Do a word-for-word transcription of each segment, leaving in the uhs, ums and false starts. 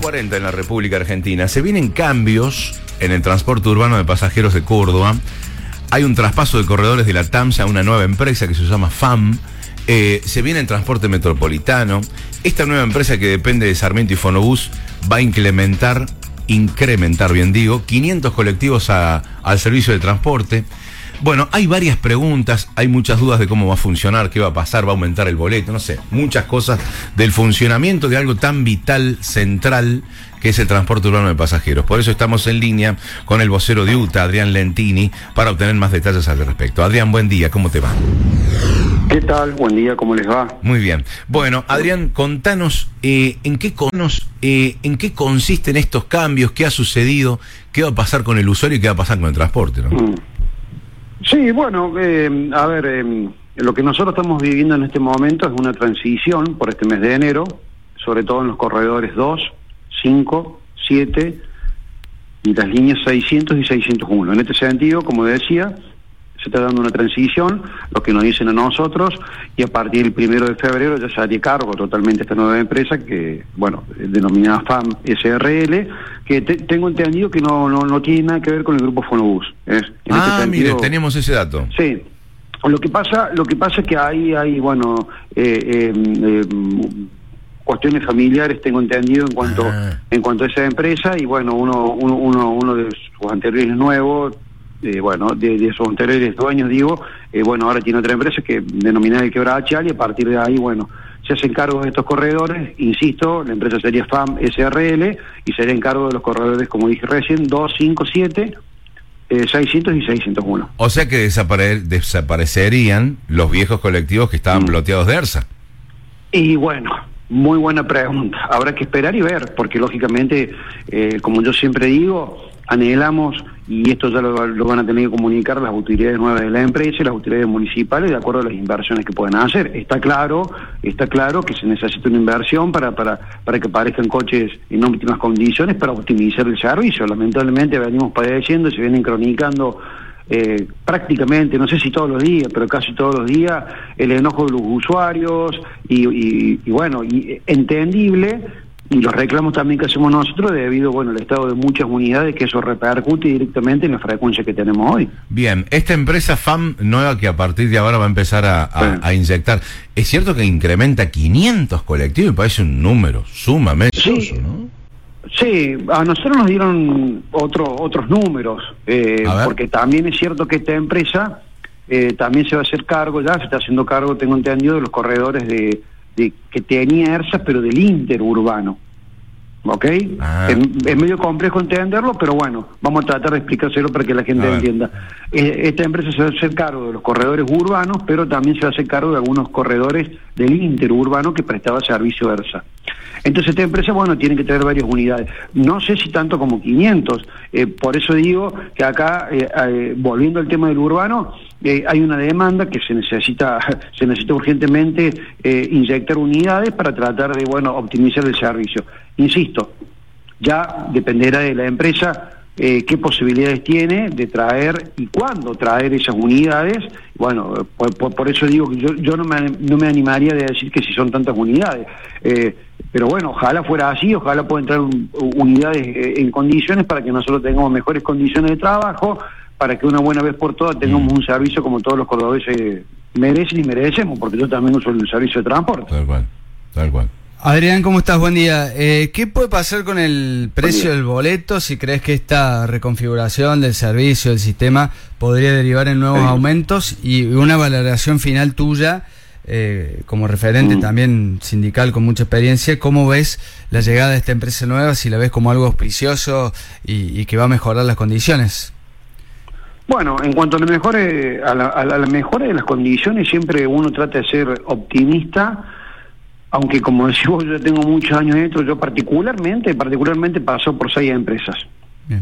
cuarenta en la República Argentina. Se vienen cambios en el transporte urbano de pasajeros de Córdoba. Hay un traspaso de corredores de la TAMSA a una nueva empresa que se llama F A M. Eh, se viene el transporte metropolitano. Esta nueva empresa, que depende de Sarmiento y Fonobús, va a incrementar, incrementar bien digo, quinientos colectivos a, al servicio de transporte. Bueno, hay varias preguntas, hay muchas dudas de cómo va a funcionar, qué va a pasar, va a aumentar el boleto, no sé, muchas cosas del funcionamiento de algo tan vital, central, que es el transporte urbano de pasajeros. Por eso estamos en línea con el vocero de U T A, Adrián Lentini, para obtener más detalles al respecto. Adrián, buen día, ¿cómo te va? ¿Qué tal? Buen día, ¿cómo les va? Muy bien. Bueno, Adrián, contanos eh, en qué conos, eh, en qué consisten estos cambios, qué ha sucedido, qué va a pasar con el usuario y qué va a pasar con el transporte, ¿no? Mm. Sí, bueno, eh, a ver, eh, lo que nosotros estamos viviendo en este momento es una transición por este mes de enero, sobre todo en los corredores dos, cinco, siete y las líneas seiscientos y seiscientos uno. En este sentido, como decía, se está dando una transición, lo que nos dicen a nosotros, y a partir del primero de febrero ya se haría cargo totalmente esta nueva empresa que, bueno, denominada F A M S R L, que te, tengo entendido que no, no no tiene nada que ver con el grupo Fonobús. ¿eh? En ah, este sentido, mire, tenemos ese dato. Sí. Lo que pasa, lo que pasa es que ahí hay, bueno, eh, eh, eh, cuestiones familiares, tengo entendido, en cuanto ah. en cuanto a esa empresa, y bueno, uno uno uno, uno de sus anteriores nuevos, Eh, bueno, de, de sus anteriores dueños, digo, eh, bueno, ahora tiene otra empresa que denominada el Quebrada Chial, y a partir de ahí, bueno, se hacen cargo de estos corredores. Insisto, la empresa sería F A M S R L y sería en cargo de los corredores, como dije recién, dos, cinco, siete, eh, seiscientos y seiscientos uno. O sea que desapare desaparecerían los viejos colectivos que estaban mm. bloqueados de ERSA. Y bueno, muy buena pregunta. Habrá que esperar y ver, porque lógicamente, eh, como yo siempre digo, anhelamos, y esto ya lo, lo van a tener que comunicar las autoridades nuevas de la empresa y las autoridades municipales de acuerdo a las inversiones que puedan hacer. Está claro, está claro que se necesita una inversión para, para, para que aparezcan coches en óptimas condiciones para optimizar el servicio. Lamentablemente venimos padeciendo, se vienen cronicando eh, prácticamente, no sé si todos los días, pero casi todos los días, el enojo de los usuarios y, y, y bueno, y entendible. Y los reclamos también que hacemos nosotros debido, bueno, al estado de muchas unidades, que eso repercute directamente en la frecuencia que tenemos hoy. Bien, esta empresa F A M nueva que a partir de ahora va a empezar a, a, a inyectar, ¿es cierto que incrementa quinientos colectivos? Me parece un número sumamente sí, alto, ¿no? Sí, a nosotros nos dieron otro, otros números, eh, porque también es cierto que esta empresa eh, también se va a hacer cargo, ya se está haciendo cargo, tengo entendido, de los corredores de... De, que tenía ERSA, pero del interurbano, ¿ok? Ah. Es, es medio complejo entenderlo, pero bueno, vamos a tratar de explicárselo para que la gente entienda. Eh, esta empresa se va a hacer cargo de los corredores urbanos, pero también se va a hacer cargo de algunos corredores del interurbano que prestaba servicio ERSA. Entonces esta empresa, bueno, tiene que tener varias unidades. No sé si tanto como quinientos, eh, por eso digo que acá, eh, eh, volviendo al tema del urbano, eh, hay una demanda que se necesita se necesita urgentemente eh, inyectar unidades para tratar de, bueno, optimizar el servicio. Insisto, ya dependerá de la empresa eh, qué posibilidades tiene de traer y cuándo traer esas unidades. Bueno, por, por, por eso digo que yo, yo no, me, no me animaría de decir que si son tantas unidades, eh, pero bueno, ojalá fuera así, ojalá puedan entrar un, unidades eh, en condiciones para que nosotros tengamos mejores condiciones de trabajo, para que una buena vez por todas tengamos un servicio como todos los cordobeses merecen y merecemos, porque yo también uso el servicio de transporte. Tal cual, tal cual. Adrián, ¿cómo estás? Buen día. Eh, ¿Qué puede pasar con el precio del boleto si crees que esta reconfiguración del servicio, del sistema, podría derivar en nuevos sí. aumentos? Y una valoración final tuya, eh, como referente mm. también sindical con mucha experiencia, ¿cómo ves la llegada de esta empresa nueva? Si la ves como algo auspicioso y, y que va a mejorar las condiciones. Bueno, en cuanto a la mejora, a la, a la mejora de las condiciones, siempre uno trata de ser optimista. Aunque, como decimos, yo tengo muchos años dentro, yo particularmente, particularmente paso por seis empresas. Eh,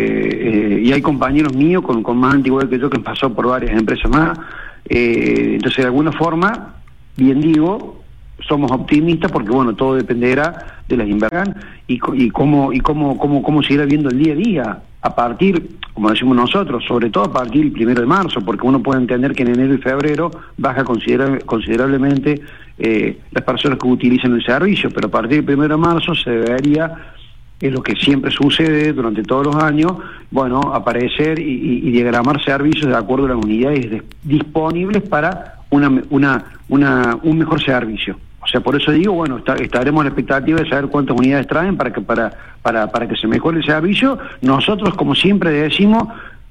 eh, y hay compañeros míos con, con más antigüedad que yo que han pasado por varias empresas más. Eh, entonces, de alguna forma, bien digo, somos optimistas porque, bueno, todo dependerá de las inversiones y, y cómo y cómo cómo cómo se irá viendo el día a día a partir, como decimos nosotros, sobre todo a partir del primero de marzo, porque uno puede entender que en enero y febrero baja considerable, considerablemente eh, las personas que utilizan el servicio, pero a partir del primero de marzo se debería es lo que siempre sucede durante todos los años, bueno, aparecer y, y, y diagramar servicios de acuerdo a las unidades de, disponibles para una, una, una, un mejor servicio. O sea, por eso digo, bueno, está, estaremos a la expectativa de saber cuántas unidades traen para que para, para, para que se mejore el servicio. Nosotros, como siempre decimos,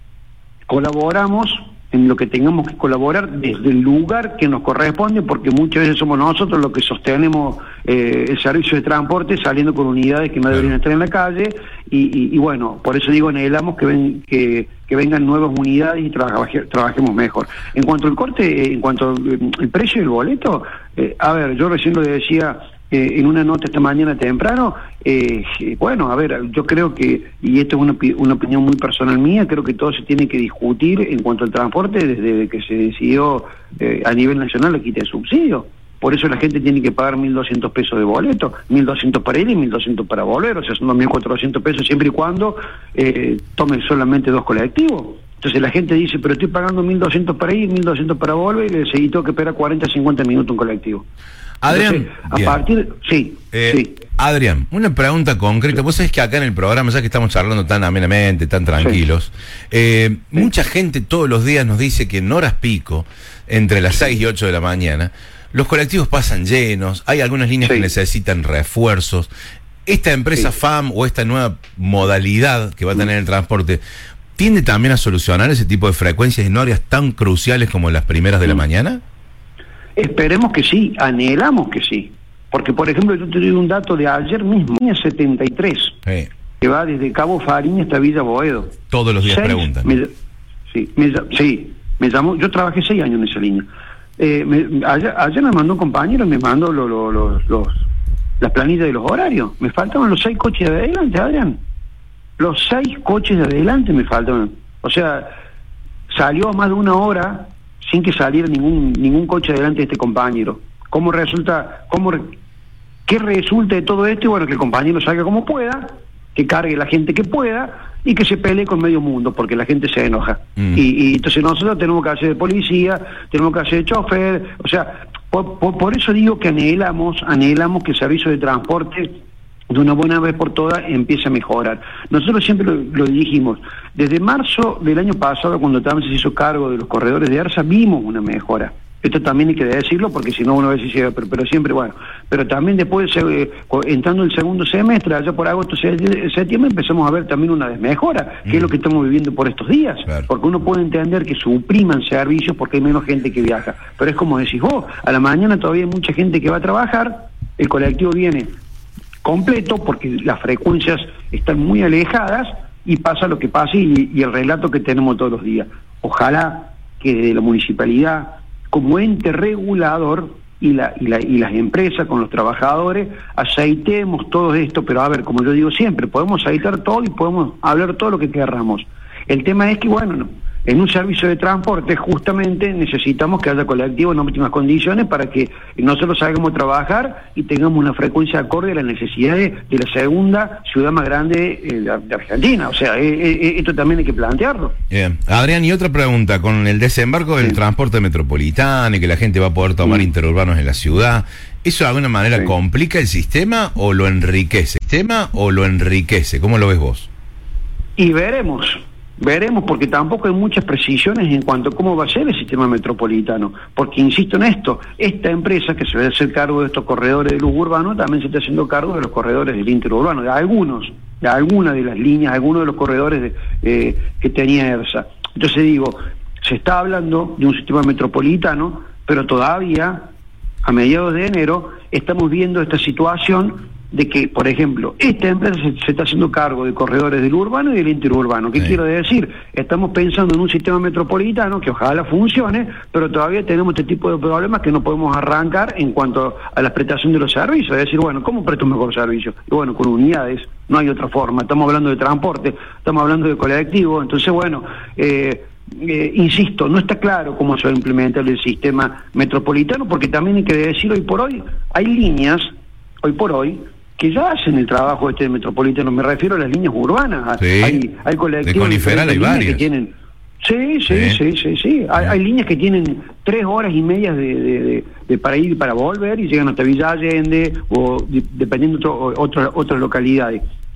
colaboramos en lo que tengamos que colaborar desde el lugar que nos corresponde, porque muchas veces somos nosotros los que sostenemos eh, el servicio de transporte saliendo con unidades que no deberían estar en la calle, y, y, y bueno, por eso digo, anhelamos que, ven, que, que vengan nuevas unidades y trabaje, trabajemos mejor. En cuanto al corte, eh, en cuanto al precio del boleto, eh, a ver, yo recién lo decía eh, en una nota esta mañana temprano, eh, bueno, a ver, yo creo que, y esto es una, una opinión muy personal mía, creo que todo se tiene que discutir en cuanto al transporte desde que se decidió eh, a nivel nacional la quita de subsidio. Por eso la gente tiene que pagar mil doscientos pesos de boleto, mil doscientos para ir y mil doscientos para volver, o sea, son dos mil cuatrocientos pesos siempre y cuando eh, tomen solamente dos colectivos. Entonces la gente dice, pero estoy pagando mil doscientos para ir, mil doscientos para volver, y le seguí tengo que esperar cuarenta, cincuenta minutos un colectivo. Adrián, entonces, a bien. partir sí, eh, sí. Adrián, una pregunta concreta. Vos sabés que acá en el programa, ya que estamos charlando tan amenamente, tan tranquilos, sí. eh, sí. mucha gente todos los días nos dice que en horas pico, entre las seis y ocho de la mañana, los colectivos pasan llenos, hay algunas líneas sí. que necesitan refuerzos. Esta empresa sí. F A M o esta nueva modalidad que va a tener el transporte, ¿tiende también a solucionar ese tipo de frecuencias en horas tan cruciales como las primeras de la mañana? Esperemos que sí, anhelamos que sí. Porque, por ejemplo, yo te doy un dato de ayer mismo, línea setenta y tres, sí. que va desde Cabo Fariña hasta Villa Boedo. Todos los días seis, preguntan. Me, sí, me, sí, me llamó, yo trabajé seis años en esa línea. Eh, me, ayer, ayer me mandó un compañero, me mandó lo, lo, lo, los, las planillas de los horarios. Me faltaban los seis coches de adelante, Adrián. Los seis coches de adelante me faltaban. O sea, salió más de una hora sin que saliera ningún ningún coche adelante de este compañero. ¿Cómo resulta, cómo, qué resulta de todo esto? Bueno, que el compañero salga como pueda, que cargue la gente que pueda y que se pelee con medio mundo, porque la gente se enoja. Mm. Y, y entonces nosotros tenemos que hacer de policía, tenemos que hacer de chofer, o sea, por, por, por eso digo que anhelamos, anhelamos que el servicio de transporte de una buena vez por todas empiece a mejorar. Nosotros siempre lo, lo dijimos, desde marzo del año pasado, cuando también se hizo cargo de los corredores de ERSA, vimos una mejora. Esto también hay que decirlo, porque si no uno a veces llega, pero, pero siempre, bueno, pero también después, eh, entrando el segundo semestre, allá por agosto, septiembre, empezamos a ver también una desmejora, que mm. es lo que estamos viviendo por estos días, claro. porque uno puede entender que supriman servicios porque hay menos gente que viaja, pero es como decís vos, a la mañana todavía hay mucha gente que va a trabajar, el colectivo viene completo porque las frecuencias están muy alejadas y pasa lo que pasa y, y el relato que tenemos todos los días. Ojalá que desde la municipalidad, como ente regulador y, la, y, la, y las empresas con los trabajadores, aceitemos todo esto, pero a ver, como yo digo siempre, podemos aceitar todo y podemos hablar todo lo que querramos. El tema es que, bueno, no, en un servicio de transporte justamente necesitamos que haya colectivos en óptimas condiciones para que nosotros salgamos a trabajar y tengamos una frecuencia acorde a las necesidades de la segunda ciudad más grande eh, de, de Argentina. O sea, eh, eh, esto también hay que plantearlo. Bien. Adrián, y otra pregunta, con el desembarco del sí. transporte metropolitano y que la gente va a poder tomar sí. interurbanos en la ciudad, ¿eso de alguna manera sí. complica el sistema o lo enriquece? ¿El sistema o lo enriquece? ¿Cómo lo ves vos? Y veremos. Veremos, porque tampoco hay muchas precisiones en cuanto a cómo va a ser el sistema metropolitano, porque insisto en esto, esta empresa que se va a hacer cargo de estos corredores de luz urbano también se está haciendo cargo de los corredores del interurbano, de algunos, de algunas de las líneas, algunos de los corredores de, eh, que tenía ERSA. Entonces digo, se está hablando de un sistema metropolitano, pero todavía, a mediados de enero, estamos viendo esta situación de que, por ejemplo, esta empresa se, se está haciendo cargo de corredores del urbano y del interurbano. ¿Qué sí. quiero decir? Estamos pensando en un sistema metropolitano que ojalá funcione, pero todavía tenemos este tipo de problemas que no podemos arrancar en cuanto a la prestación de los servicios. Es decir, bueno, ¿cómo presto un mejor servicio? Y bueno, con unidades, no hay otra forma. Estamos hablando de transporte, estamos hablando de colectivo, entonces, bueno... Eh, Eh, insisto, no está claro cómo se va a implementar el sistema metropolitano, porque también hay que decir, hoy por hoy, hay líneas, hoy por hoy, que ya hacen el trabajo este metropolitano, me refiero a las líneas urbanas, sí. hay, hay colectivos de Coniferal, hay varias que tienen, sí, sí, sí, sí, sí, sí. Hay, hay líneas que tienen tres horas y media de, de, de, de para ir y para volver y llegan hasta Villa Allende o de, dependiendo de otro, otras otras localidades.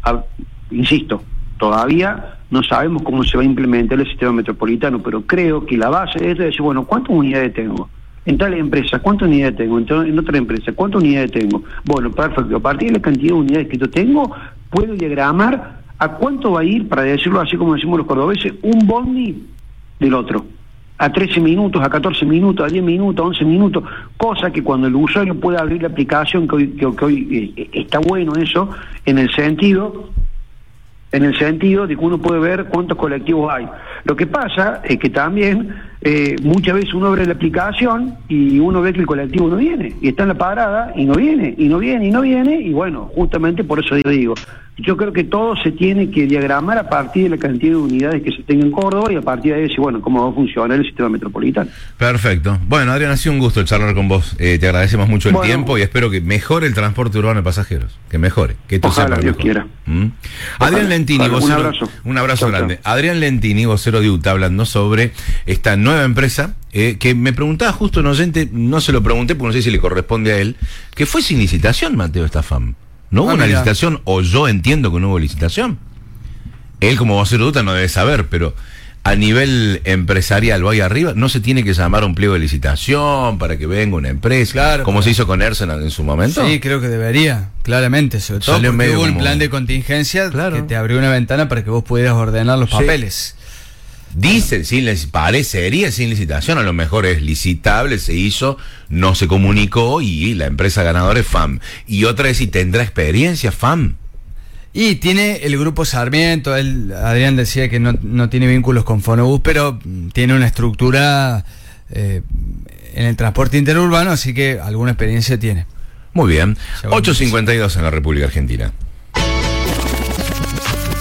a, insisto, todavía no sabemos cómo se va a implementar el sistema metropolitano, pero creo que la base de esto es decir, bueno, ¿cuántas unidades tengo? En tal empresa, ¿cuántas unidades tengo? En, en otra empresa, ¿cuántas unidades tengo? Bueno, perfecto. A partir de la cantidad de unidades que yo tengo, puedo diagramar a cuánto va a ir, para decirlo así como decimos los cordobeses, un bondi del otro. A trece minutos, a catorce minutos, a diez minutos, a once minutos, cosa que cuando el usuario pueda abrir la aplicación, que hoy, que, que hoy eh, está bueno eso, en el sentido... en el sentido de que uno puede ver cuántos colectivos hay. Lo que pasa es que también eh, muchas veces uno abre la aplicación y uno ve que el colectivo no viene, y está en la parada y no viene, y no viene, y no viene, y bueno, justamente por eso digo, yo creo que todo se tiene que diagramar a partir de la cantidad de unidades que se tenga en Córdoba y a partir de ahí decir, bueno, cómo va a funcionar el sistema metropolitano. Perfecto. Bueno, Adrián, ha sido un gusto charlar con vos. Eh, te agradecemos mucho el bueno, tiempo y espero que mejore el transporte urbano de pasajeros. Que mejore. Que esto ojalá, sea Dios mejor. quiera. ¿Mm? Adrián Lentini, ojalá, vocero, un abrazo. Un abrazo chau, grande. Chau. Adrián Lentini, vocero de U T A, hablando sobre esta nueva empresa eh, que me preguntaba justo un oyente, no se lo pregunté porque no sé si le corresponde a él, que fue sin licitación, Mateo, esta F A M. No hubo ah, una mira. licitación, o yo entiendo que no hubo licitación. Él como vocero de U T A no debe saber, pero a nivel empresarial o ahí arriba, no se tiene que llamar a un pliego de licitación para que venga una empresa, claro, como claro. se hizo con Ersen en su momento. Sí, creo que debería, claramente, sobre todo Salió porque medio hubo como... un plan de contingencia claro. que te abrió una ventana para que vos pudieras ordenar los sí. papeles. Dicen, sin, parecería sin licitación, a lo mejor es licitable, se hizo, no se comunicó y la empresa ganadora es F A M. Y otra es si tendrá experiencia F A M. Y tiene el grupo Sarmiento, él, Adrián decía que no, no tiene vínculos con Fonobús, pero tiene una estructura eh, en el transporte interurbano, así que alguna experiencia tiene. Muy bien, ocho cincuenta y dos en la República Argentina.